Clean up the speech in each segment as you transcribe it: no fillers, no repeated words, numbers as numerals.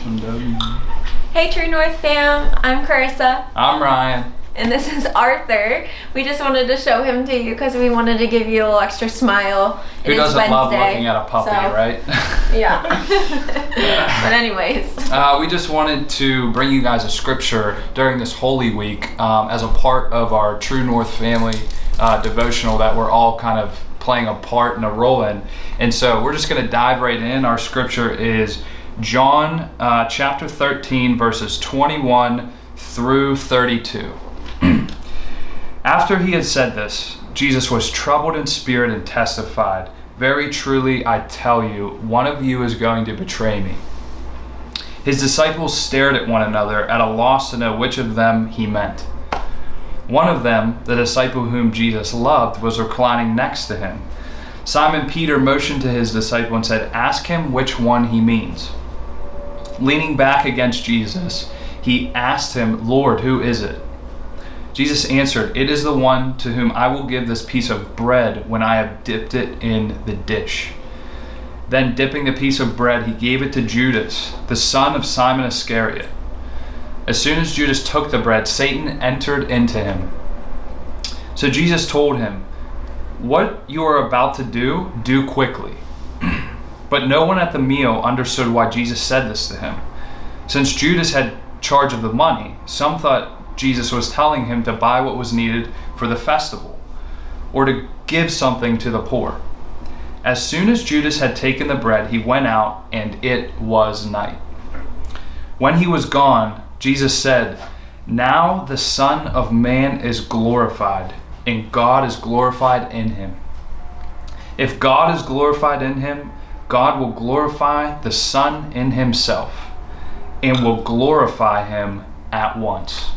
Hey True North fam, I'm Carissa. I'm Ryan. And this is Arthur. We just wanted to show him to you because we wanted to give you a little extra smile. Who doesn't love looking at a puppy, right? Yeah. But anyways. We just wanted to bring you guys a scripture during this Holy Week as a part of our True North family devotional that we're all kind of playing a part and a role in. And so we're just going to dive right in. Our scripture is John chapter 13, verses 21 through 32. After he had said this, Jesus was troubled in spirit and testified, "Very truly I tell you, one of you is going to betray me." His disciples stared at one another, at a loss to know which of them he meant. One of them, the disciple whom Jesus loved, was reclining next to him. Simon Peter motioned to his disciple and said, "Ask him which one he means." Leaning back against Jesus, he asked him, "Lord, who is it?" Jesus answered, "It is the one to whom I will give this piece of bread when I have dipped it in the dish." Then, dipping the piece of bread, he gave it to Judas, the son of Simon Iscariot. As soon as Judas took the bread, Satan entered into him. So Jesus told him, "What you are about to do, do quickly." But no one at the meal understood why Jesus said this to him. Since Judas had charge of the money, some thought Jesus was telling him to buy what was needed for the festival, or to give something to the poor. As soon as Judas had taken the bread, he went out, and it was night. When he was gone, Jesus said, "Now the Son of Man is glorified, and God is glorified in him. If God is glorified in him, God will glorify the Son in himself, and will glorify him at once."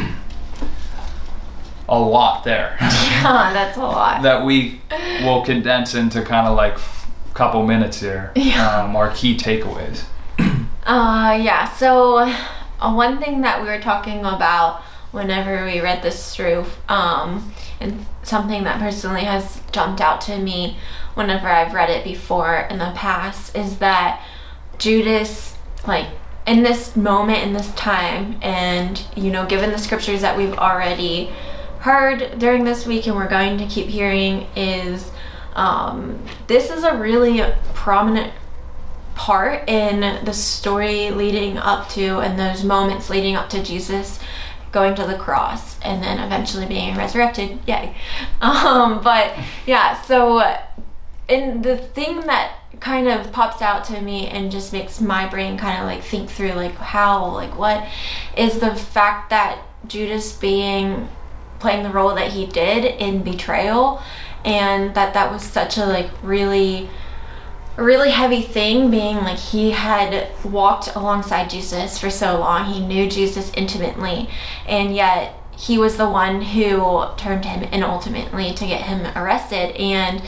A lot there. Yeah, that's a lot. That we will condense into kind of like a couple minutes here. Yeah. Our key takeaways. Yeah, so one thing that we were talking about whenever we read this through, and something that personally has jumped out to me whenever I've read it before in the past, is that Judas, like, in this moment, in this time, and, you know, given the scriptures that we've already heard during this week and we're going to keep hearing, is this is a really prominent part in the story leading up to, and those moments leading up to Jesus going to the cross and then eventually being resurrected. Yay. But yeah, so and the thing that kind of pops out to me and just makes my brain kind of like think through like how, like what is the fact that Judas playing the role that he did in betrayal, and that was such a like really heavy thing, being like he had walked alongside Jesus for so long, he knew Jesus intimately, and yet he was the one who turned him in ultimately to get him arrested. And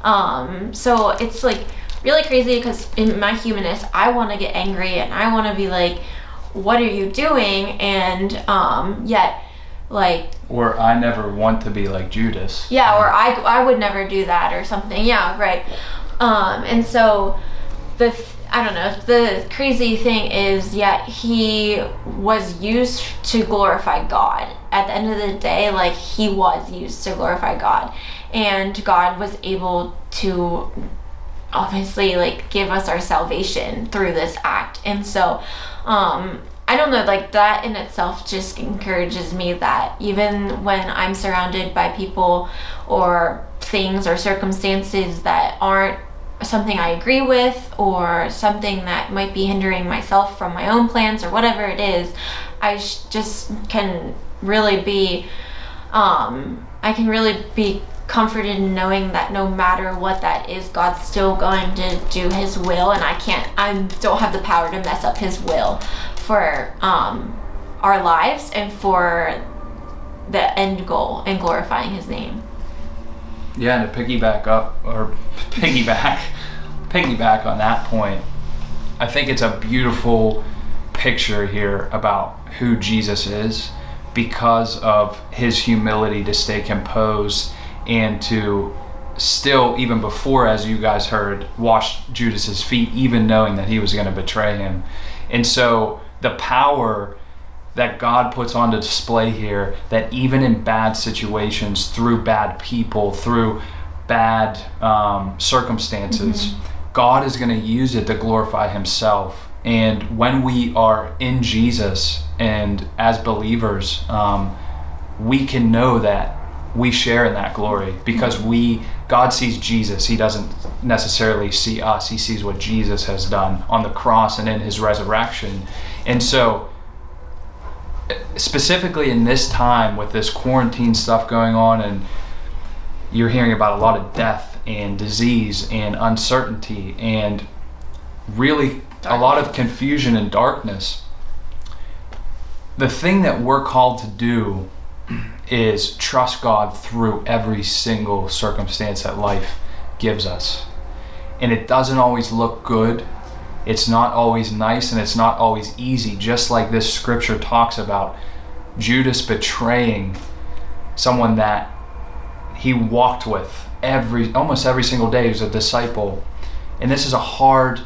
so it's like really crazy, because in my humanness I want to get angry and I want to be like, what are you doing? And yet like, or I never want to be like Judas. Yeah, or I would never do that or something. Yeah, right. And so I don't know, the crazy thing is, yeah, he was used to glorify God. At the end of the day, like, he was used to glorify God, and God was able to obviously like give us our salvation through this act. And so I don't know, like that in itself just encourages me that even when I'm surrounded by people or things or circumstances that aren't something I agree with, or something that might be hindering myself from my own plans or whatever it is, I just can really be I can really be comforted in knowing that no matter what that is, God's still going to do his will, and I don't have the power to mess up his will for our lives and for the end goal and glorifying his name. Yeah, and to piggyback on that point, I think it's a beautiful picture here about who Jesus is, because of his humility to stay composed and to still, even before, as you guys heard, washed Judas's feet, even knowing that he was going to betray him. And so the power that God puts on display here, that even in bad situations, through bad people, through bad circumstances, God is going to use it to glorify himself. And when we are in Jesus and as believers, we can know that we share in that glory because God sees Jesus. He doesn't necessarily see us. He sees what Jesus has done on the cross and in his resurrection. And so specifically in this time with this quarantine stuff going on, and you're hearing about a lot of death and disease and uncertainty and really a lot of confusion and darkness, the thing that we're called to do is trust God through every single circumstance that life gives us. And it doesn't always look good. It's not always nice, and it's not always easy, just like this scripture talks about Judas betraying someone that he walked with almost every single day. He was a disciple. And this is a hard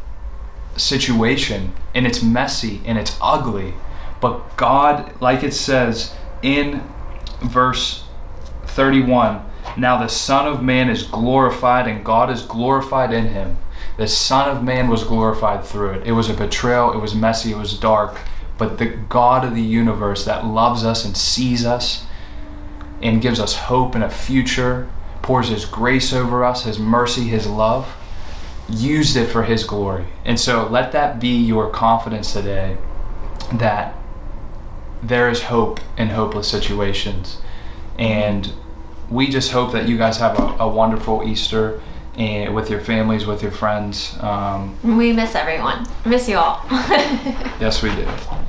situation, and it's messy and it's ugly. But God, like it says in verse 31, now the Son of Man is glorified and God is glorified in him. The Son of Man was glorified through it. It was a betrayal, it was messy, it was dark, but the God of the universe that loves us and sees us and gives us hope and a future, pours his grace over us, his mercy, his love, used it for his glory. And so let that be your confidence today, that there is hope in hopeless situations. And we just hope that you guys have a wonderful Easter, and with your families, with your friends. We miss everyone. Miss you all. Yes, we do.